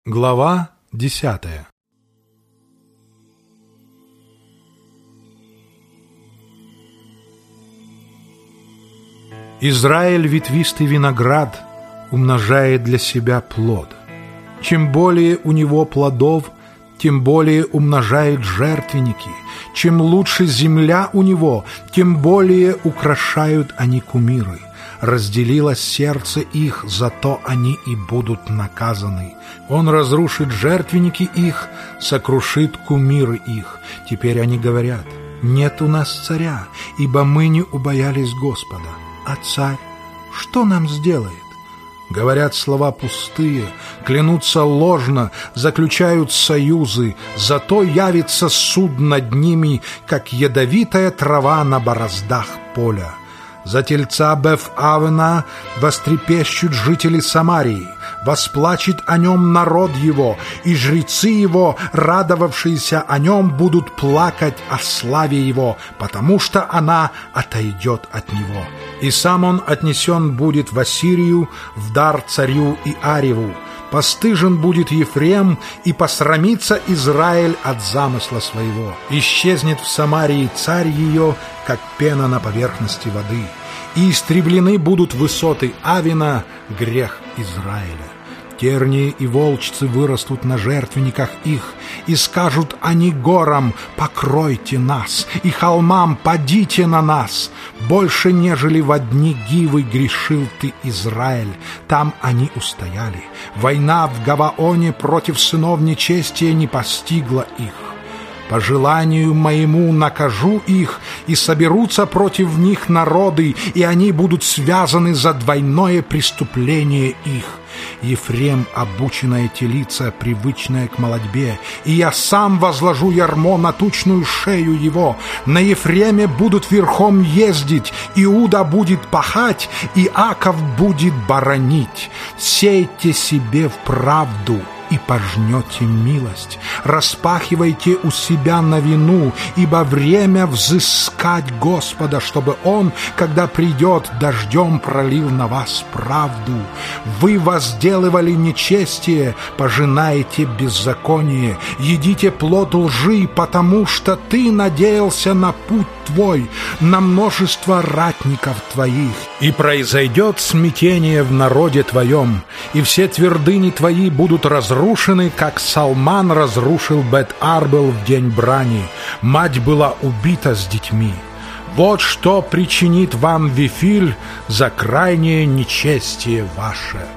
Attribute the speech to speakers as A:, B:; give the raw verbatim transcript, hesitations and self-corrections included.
A: Глава десятая. Израиль ветвистый виноград умножает для себя плод. Чем более у него плодов, тем более умножает жертвенники. Чем лучше земля у него, тем более украшают они кумиры. Разделилось сердце их, зато они и будут наказаны. Он разрушит жертвенники их, сокрушит кумиры их. Теперь они говорят: нет у нас царя, ибо мы не убоялись Господа. А царь что нам сделает? Говорят слова пустые, клянутся ложно, заключают союзы, зато явится суд над ними, как ядовитая трава на бороздах поля. За тельца Беф-Авена вострепещут жители Самарии, восплачет о нем народ его, и жрецы его, радовавшиеся о нем, будут плакать о славе его, потому что она отойдет от него. И сам он отнесен будет в Ассирию, в дар царю Иареву. Постыжен будет Ефрем, и посрамится Израиль от замысла своего. Исчезнет в Самарии царь ее, как пена на поверхности воды. И истреблены будут высоты Авена, грех Израиля. Тернии и волчцы вырастут на жертвенниках их, и скажут они горам: покройте нас, и холмам: падите на нас. Больше, нежели во дни Гивы грешил ты, Израиль, там они устояли. Война в Гаваоне против сынов нечестия не постигла их. По желанию моему накажу их, и соберутся против них народы, и они будут связаны за двойное преступление их. Ефрем — обученная телица, привычная к молодьбе, и я сам возложу ярмо на тучную шею его. На Ефреме будут верхом ездить, Иуда будет пахать, и Аков будет боронить. Сейте себе в правду, и пожнете милость. Распахивайте у себя новину, ибо время взыскать Господа, чтобы Он, когда придет, дождем пролил на вас правду. Вы возделывали нечестие, пожинаете беззаконие, едите плод лжи, потому что ты надеялся на путь твой, на множество ратников твоих. И произойдет смятение в народе твоем, и все твердыни твои будут разрушены, как Салман разрушил Бет-Арбел в день брани. Мать была убита с детьми. Вот что причинит вам Вифиль за крайнее нечестие ваше.